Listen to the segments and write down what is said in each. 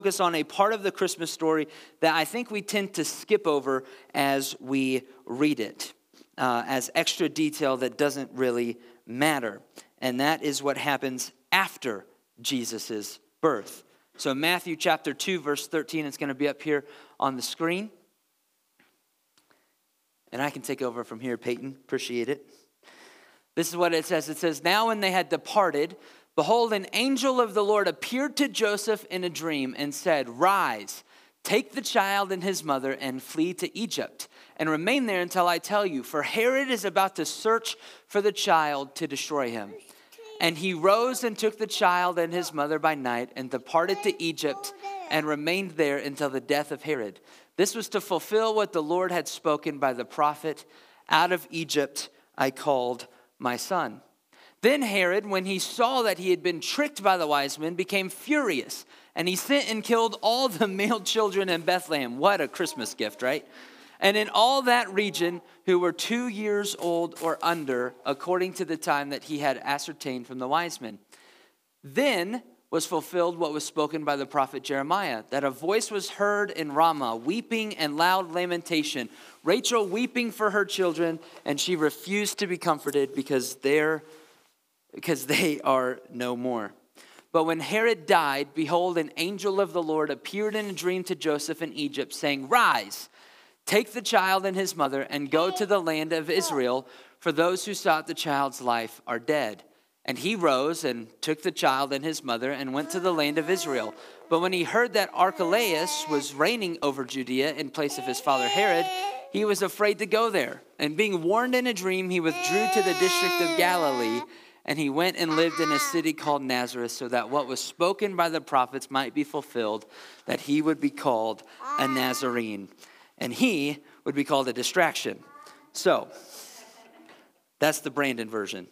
focus on a part of the Christmas story that I think we tend to skip over as we read it, as extra detail that doesn't really matter. And that is what happens after Jesus' birth. So Matthew chapter 2, verse 13, it's going to be up here on the screen. And I can take over from here, Peyton. Appreciate it. This is what it says. It says, "Now when they had departed, behold, an angel of the Lord appeared to Joseph in a dream and said, 'Rise, take the child and his mother and flee to Egypt, and remain there until I tell you, for Herod is about to search for the child to destroy him.' And he rose and took the child and his mother by night and departed to Egypt and remained there until the death of Herod. This was to fulfill what the Lord had spoken by the prophet, 'Out of Egypt I called my son.' Then Herod, when he saw that he had been tricked by the wise men, became furious, and he sent and killed all the male children in Bethlehem." What a Christmas gift, right? "And in all that region who were 2 years old or under, according to the time that he had ascertained from the wise men. Then was fulfilled what was spoken by the prophet Jeremiah, that a voice was heard in Ramah, weeping and loud lamentation, Rachel weeping for her children, and she refused to be comforted because they are no more. But when Herod died, behold, an angel of the Lord appeared in a dream to Joseph in Egypt, saying, 'Rise, take the child and his mother, and go to the land of Israel, for those who sought the child's life are dead.' And he rose and took the child and his mother and went to the land of Israel. But when he heard that Archelaus was reigning over Judea in place of his father Herod, he was afraid to go there. And being warned in a dream, he withdrew to the district of Galilee. And he went and lived in a city called Nazareth, so that what was spoken by the prophets might be fulfilled, that he would be called a Nazarene. And he would be called a distraction." So, that's the Brandon version.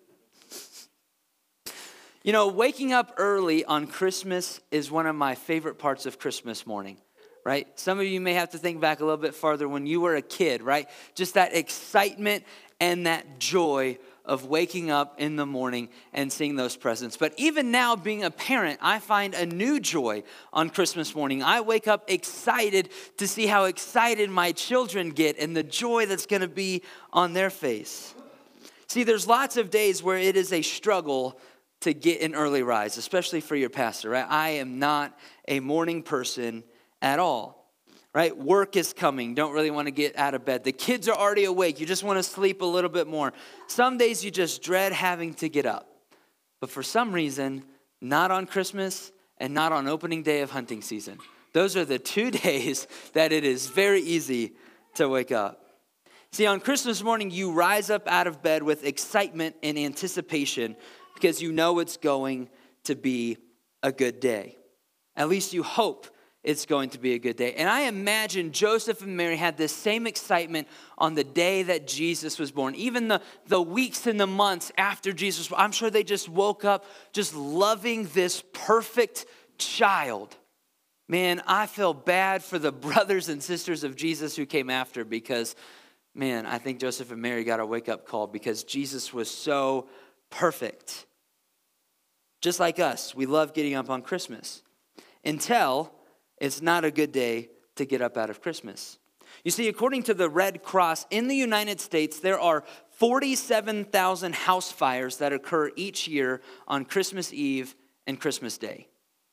You know, waking up early on Christmas is one of my favorite parts of Christmas morning, right? Some of you may have to think back a little bit farther when you were a kid, right? Just that excitement and that joy of waking up in the morning and seeing those presents. But even now, being a parent, I find a new joy on Christmas morning. I wake up excited to see how excited my children get and the joy that's going to be on their face. See, there's lots of days where it is a struggle to get an early rise, especially for your pastor, right? I am not a morning person at all, right? Work is coming. Don't really want to get out of bed. The kids are already awake. You just want to sleep a little bit more. Some days you just dread having to get up. But for some reason, not on Christmas and not on opening day of hunting season. Those are the 2 days that it is very easy to wake up. See, on Christmas morning, you rise up out of bed with excitement and anticipation because you know it's going to be a good day. At least you hope it's going to be a good day. And I imagine Joseph and Mary had this same excitement on the day that Jesus was born. Even the weeks and the months after Jesus, I'm sure they just woke up just loving this perfect child. Man, I feel bad for the brothers and sisters of Jesus who came after because, man, I think Joseph and Mary got a wake-up call because Jesus was so perfect. Just like us, we love getting up on Christmas until it's not a good day to get up out of Christmas. You see, according to the Red Cross in the United States, there are 47,000 house fires that occur each year on Christmas Eve and Christmas Day.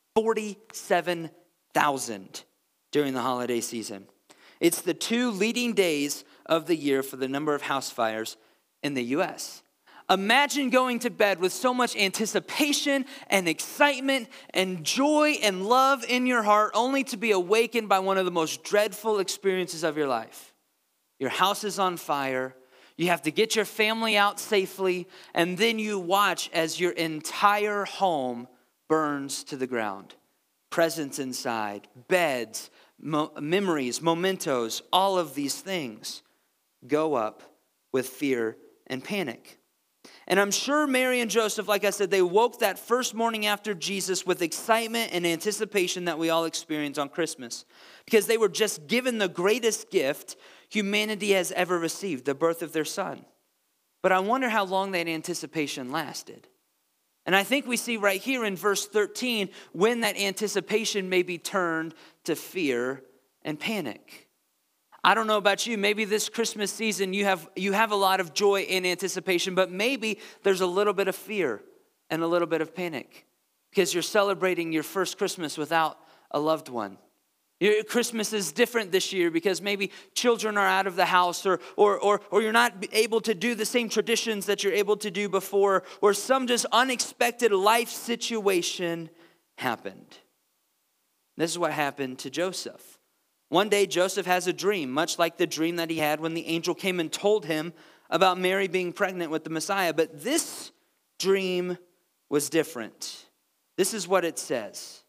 47,000 during the holiday season. It's the 2 leading days of the year for the number of house fires in the U.S. Imagine going to bed with so much anticipation and excitement and joy and love in your heart only to be awakened by one of the most dreadful experiences of your life. Your house is on fire. You have to get your family out safely, and then you watch as your entire home burns to the ground. Presents inside, beds, memories, mementos, all of these things go up with fear and panic. And I'm sure Mary and Joseph, like I said, they woke that first morning after Jesus with excitement and anticipation that we all experience on Christmas. Because they were just given the greatest gift humanity has ever received, the birth of their son. But I wonder how long that anticipation lasted. And I think we see right here in verse 13 when that anticipation may be turned to fear and panic. I don't know about you, maybe this Christmas season you have a lot of joy and anticipation, but maybe there's a little bit of fear and a little bit of panic because you're celebrating your first Christmas without a loved one. Your Christmas is different this year because maybe children are out of the house or you're not able to do the same traditions that you're able to do before, or some just unexpected life situation happened. This is what happened to Joseph. One day Joseph has a dream, much like the dream that he had when the angel came and told him about Mary being pregnant with the Messiah. But this dream was different. This is what it says.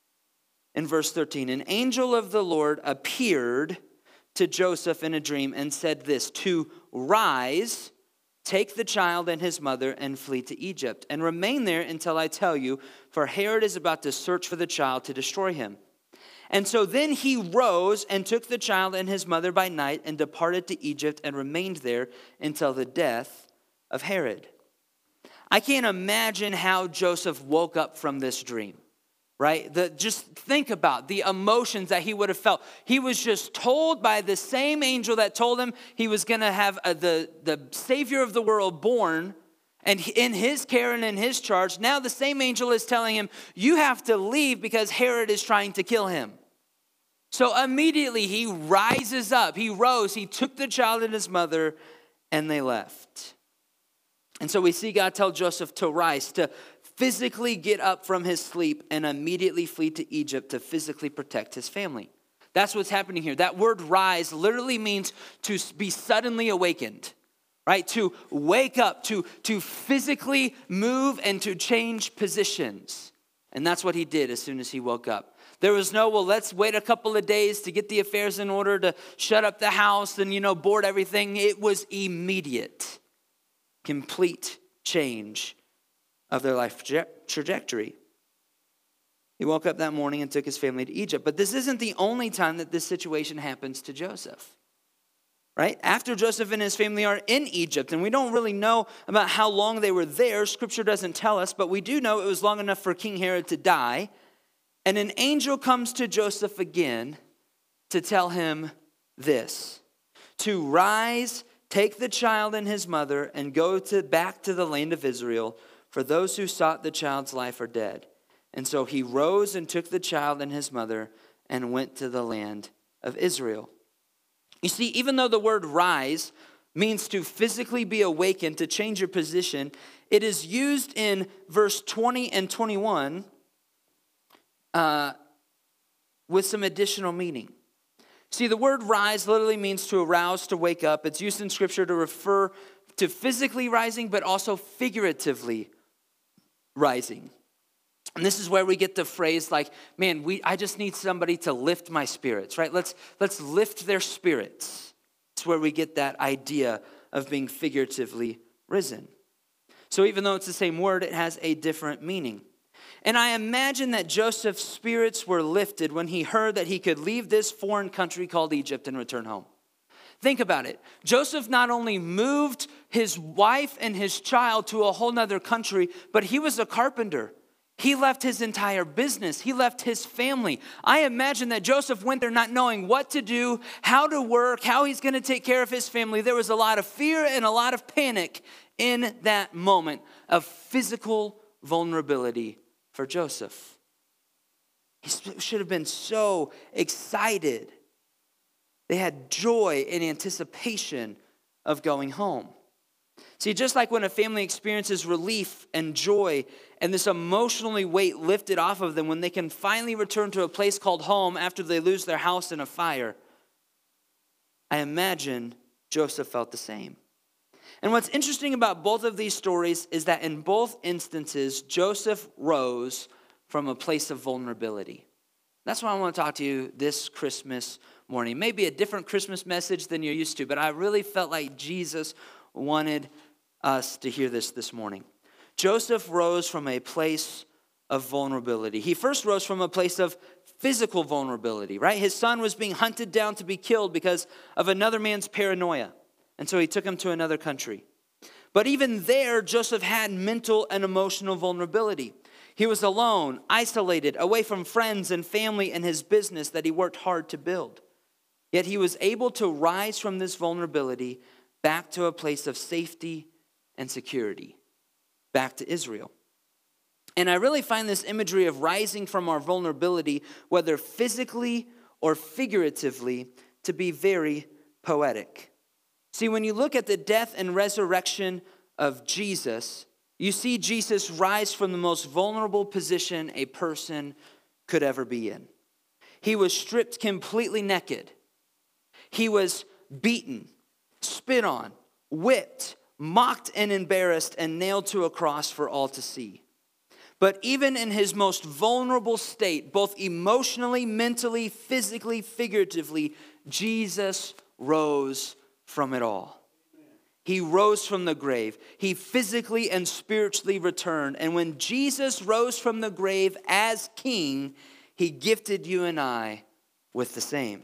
In verse 13, an angel of the Lord appeared to Joseph in a dream and said this, to rise, take the child and his mother and flee to Egypt and remain there until I tell you, for Herod is about to search for the child to destroy him. And so then he rose and took the child and his mother by night and departed to Egypt and remained there until the death of Herod. I can't imagine how Joseph woke up from this dream. Right? Just think about the emotions that he would have felt. He was just told by the same angel that told him he was going to have the Savior of the world born, and in his care and in his charge. Now the same angel is telling him, you have to leave because Herod is trying to kill him. So immediately he rises up. He rose. He took the child and his mother, and they left. And so we see God tell Joseph to rise, to physically get up from his sleep and immediately flee to Egypt to physically protect his family. That's what's happening here. That word rise literally means to be suddenly awakened, right? To wake up, to physically move and to change positions. And that's what he did as soon as he woke up. There was no, well, let's wait a couple of days to get the affairs in order to shut up the house and, board everything. It was immediate, complete change of their life trajectory. He woke up that morning and took his family to Egypt. But this isn't the only time that this situation happens to Joseph. Right? After Joseph and his family are in Egypt, and we don't really know about how long they were there, Scripture doesn't tell us, but we do know it was long enough for King Herod to die. And an angel comes to Joseph again to tell him this, to rise, take the child and his mother, and go back to the land of Israel, for those who sought the child's life are dead. And so he rose and took the child and his mother and went to the land of Israel. You see, even though the word rise means to physically be awakened, to change your position, it is used in verse 20 and 21 with some additional meaning. See, the word rise literally means to arouse, to wake up. It's used in Scripture to refer to physically rising, but also figuratively rising. And this is where we get the phrase like, man, I just need somebody to lift my spirits, right? Let's lift their spirits. It's where we get that idea of being figuratively risen. So even though it's the same word, it has a different meaning. And I imagine that Joseph's spirits were lifted when he heard that he could leave this foreign country called Egypt and return home. Think about it. Joseph not only moved his wife and his child to a whole nother country, but he was a carpenter. He left his entire business. He left his family. I imagine that Joseph went there not knowing what to do, how to work, how he's going to take care of his family. There was a lot of fear and a lot of panic in that moment of physical vulnerability for Joseph. He should have been so excited. They had joy and anticipation of going home. See, just like when a family experiences relief and joy and this emotionally weight lifted off of them when they can finally return to a place called home after they lose their house in a fire, I imagine Joseph felt the same. And what's interesting about both of these stories is that in both instances, Joseph rose from a place of vulnerability. That's why I want to talk to you this Christmas morning. Maybe a different Christmas message than you're used to, but I really felt like Jesus wanted us to hear this morning. Joseph rose from a place of vulnerability. He first rose from a place of physical vulnerability, right? His son was being hunted down to be killed because of another man's paranoia. And so he took him to another country. But even there, Joseph had mental and emotional vulnerability. He was alone, isolated, away from friends and family and his business that he worked hard to build. Yet he was able to rise from this vulnerability back to a place of safety and security, back to Israel. And I really find this imagery of rising from our vulnerability, whether physically or figuratively, to be very poetic. See, when you look at the death and resurrection of Jesus, you see Jesus rise from the most vulnerable position a person could ever be in. He was stripped completely naked. He was beaten, spit on, whipped, mocked and embarrassed, and nailed to a cross for all to see. But even in his most vulnerable state, both emotionally, mentally, physically, figuratively, Jesus rose from it all. He rose from the grave. He physically and spiritually returned. And when Jesus rose from the grave as King, he gifted you and I with the same.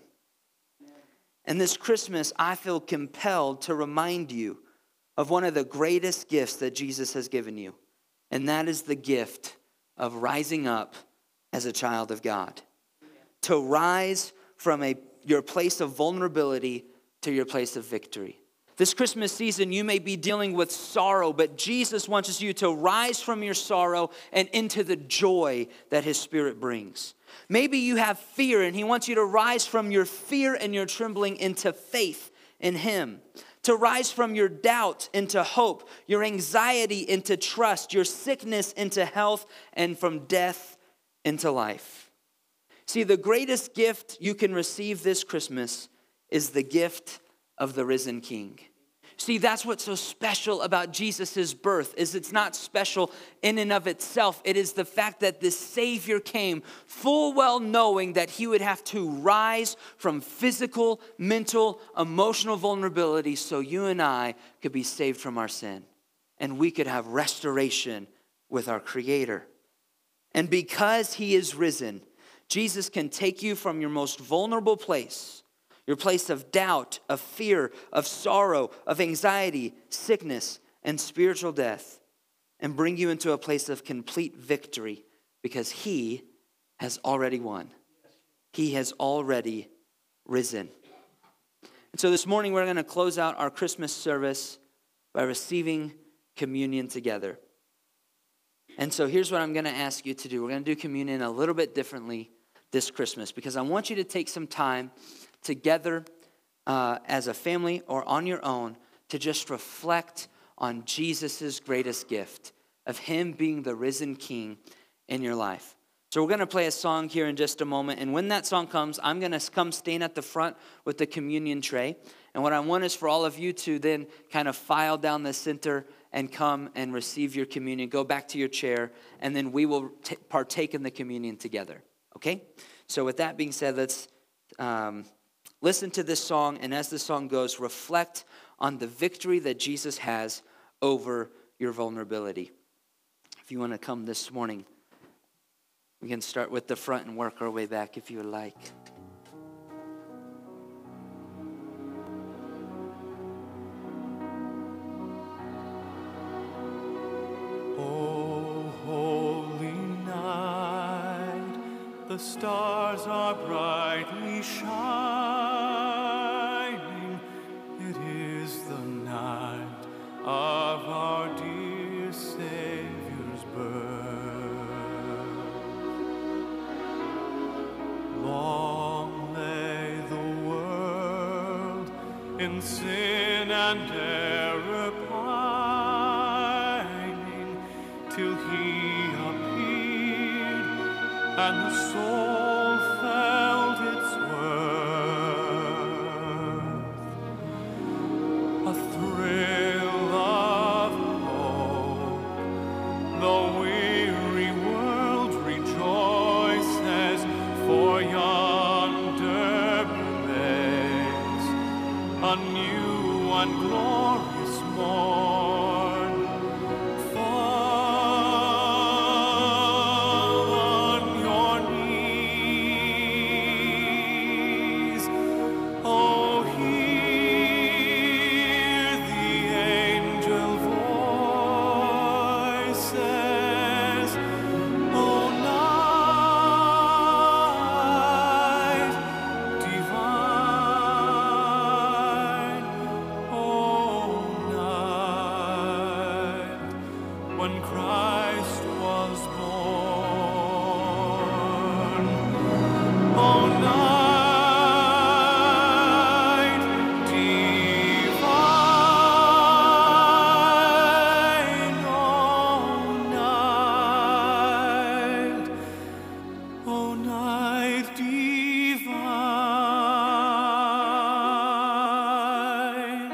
And this Christmas, I feel compelled to remind you of one of the greatest gifts that Jesus has given you. And that is the gift of rising up as a child of God. To rise from your place of vulnerability to your place of victory. This Christmas season, you may be dealing with sorrow, but Jesus wants you to rise from your sorrow and into the joy that his Spirit brings. Maybe you have fear, and he wants you to rise from your fear and your trembling into faith in him. To rise from your doubt into hope, your anxiety into trust, your sickness into health, and from death into life. See, the greatest gift you can receive this Christmas is the gift of the risen King. See, that's what's so special about Jesus' birth, is it's not special in and of itself. It is the fact that this Savior came full well knowing that he would have to rise from physical, mental, emotional vulnerability so you and I could be saved from our sin. And we could have restoration with our Creator. And because he is risen, Jesus can take you from your most vulnerable place, your place of doubt, of fear, of sorrow, of anxiety, sickness, and spiritual death, and bring you into a place of complete victory because he has already won. He has already risen. And so this morning we're going to close out our Christmas service by receiving communion together. And so here's what I'm going to ask you to do. We're going to do communion a little bit differently this Christmas because I want you to take some time together as a family or on your own to just reflect on Jesus' greatest gift of him being the risen King in your life. So we're going to play a song here in just a moment. And when that song comes, I'm going to come stand at the front with the communion tray. And what I want is for all of you to then kind of file down the center and come and receive your communion. Go back to your chair, and then we will partake in the communion together. Okay? So with that being said, let's listen to this song, and as the song goes, reflect on the victory that Jesus has over your vulnerability. If you want to come this morning, we can start with the front and work our way back if you would like. Oh, holy night, the stars are brightly shining. It is the night of our dear Savior's birth. Long lay the world in sin and error pining, till he appeared and the soul felt its worth. A thrill of hope, the weary world rejoices, for yonder breaks a new and glorious morn. Fall on your knees, oh, hear the angel voice. divine.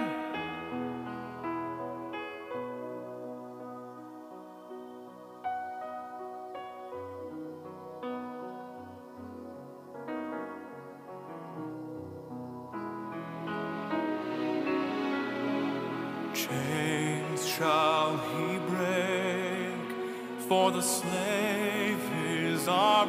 Chains shall he break, for the slave is our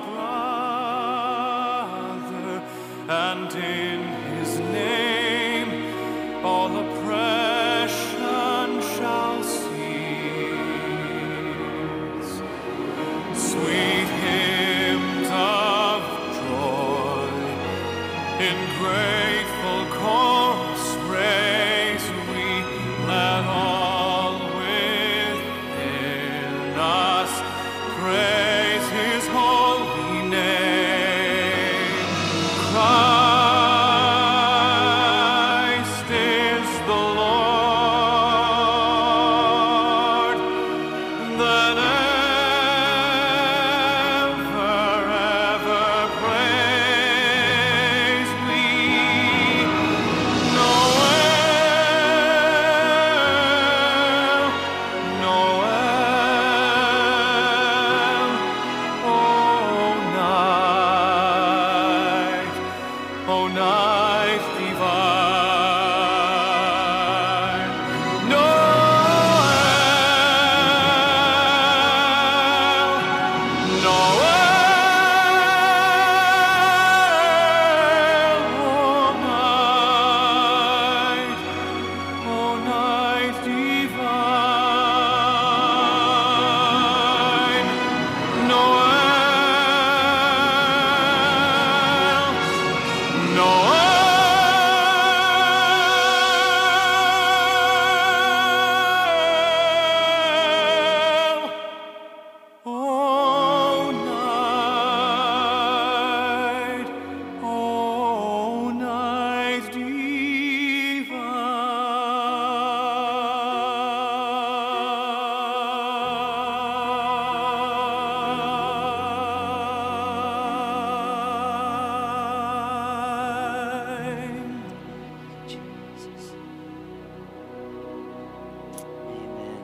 brother, and in his name all oppression shall cease. Sweet hymns of joy in grateful chorus raise we, let all within us praise his holy name. Christ is the Lord. Let ever praise we. Noel, Noel, O night divine. Noel, Noel, O night divine. Noel, Noel, O night divine. Jesus. Amen.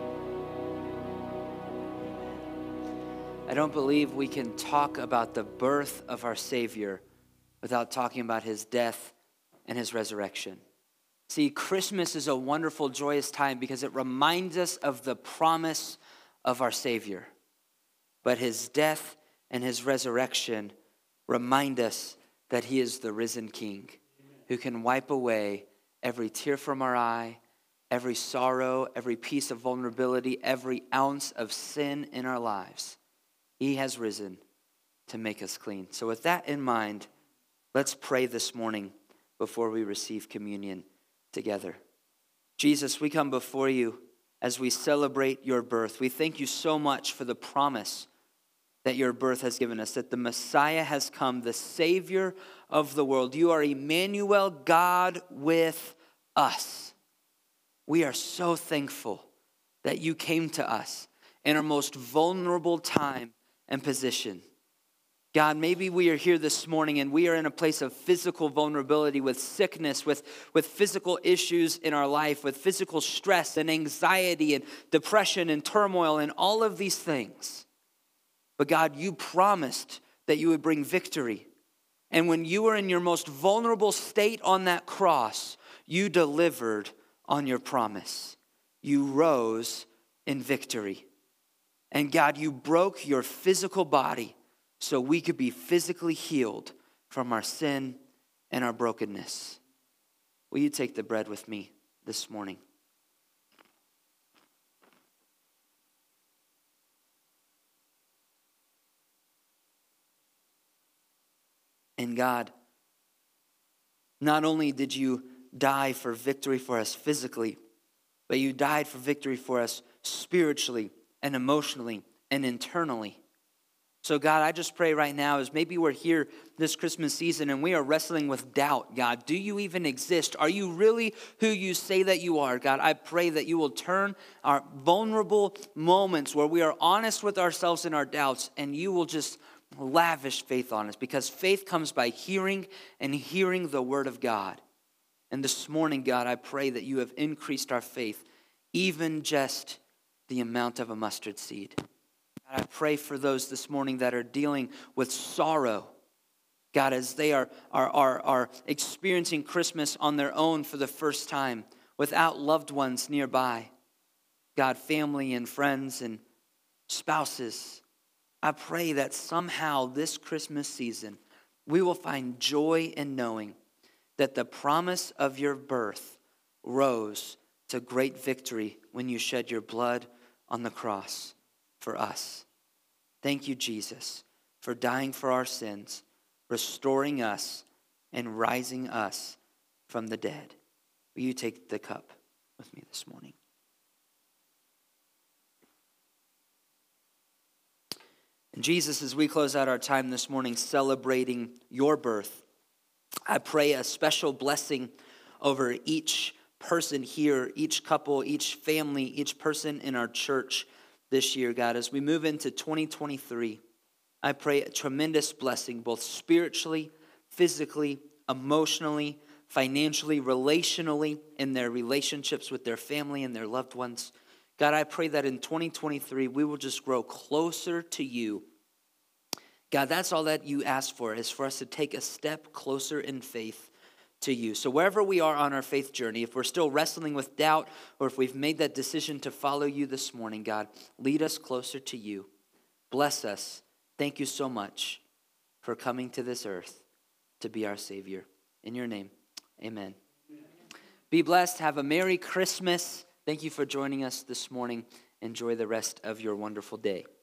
Amen. I don't believe we can talk about the birth of our Savior without talking about his death and his resurrection. See, Christmas is a wonderful, joyous time because it reminds us of the promise of our Savior. But his death and his resurrection remind us that he is the risen King who can wipe away every tear from our eye, every sorrow, every piece of vulnerability, every ounce of sin in our lives. He has risen to make us clean. So with that in mind, let's pray this morning before we receive communion together. Jesus, we come before you as we celebrate your birth. We thank you so much for the promise that your birth has given us, that the Messiah has come, the Savior of the world. You are Emmanuel, God with us. We are so thankful that you came to us in our most vulnerable time and position. God, maybe we are here this morning and we are in a place of physical vulnerability with sickness, with physical issues in our life, with physical stress and anxiety and depression and turmoil and all of these things. But God, you promised that you would bring victory. And when you were in your most vulnerable state on that cross, you delivered on your promise. You rose in victory. And God, you broke your physical body so we could be physically healed from our sin and our brokenness. Will you take the bread with me this morning? And God, not only did you die for victory for us physically, but you died for victory for us spiritually and emotionally and internally. So God, I just pray right now as maybe we're here this Christmas season and we are wrestling with doubt, God. Do you even exist? Are you really who you say that you are? God, I pray that you will turn our vulnerable moments where we are honest with ourselves and our doubts, and you will just lavish faith on us, because faith comes by hearing and hearing the word of God. And this morning, God, I pray that you have increased our faith, even just the amount of a mustard seed. God, I pray for those this morning that are dealing with sorrow, God, as they are experiencing Christmas on their own for the first time, without loved ones nearby. God, family and friends and spouses, I pray that somehow this Christmas season, we will find joy in knowing that the promise of your birth rose to great victory when you shed your blood on the cross for us. Thank you, Jesus, for dying for our sins, restoring us, and rising us from the dead. Will you take the cup with me this morning? And Jesus, as we close out our time this morning celebrating your birth, I pray a special blessing over each person here, each couple, each family, each person in our church this year, God. As we move into 2023, I pray a tremendous blessing, both spiritually, physically, emotionally, financially, relationally, in their relationships with their family and their loved ones. God, I pray that in 2023, we will just grow closer to you. God, that's all that you ask for, is for us to take a step closer in faith to you. So wherever we are on our faith journey, if we're still wrestling with doubt, or if we've made that decision to follow you this morning, God, lead us closer to you. Bless us. Thank you so much for coming to this earth to be our Savior. In your name, amen. Be blessed. Have a Merry Christmas. Thank you for joining us this morning. Enjoy the rest of your wonderful day.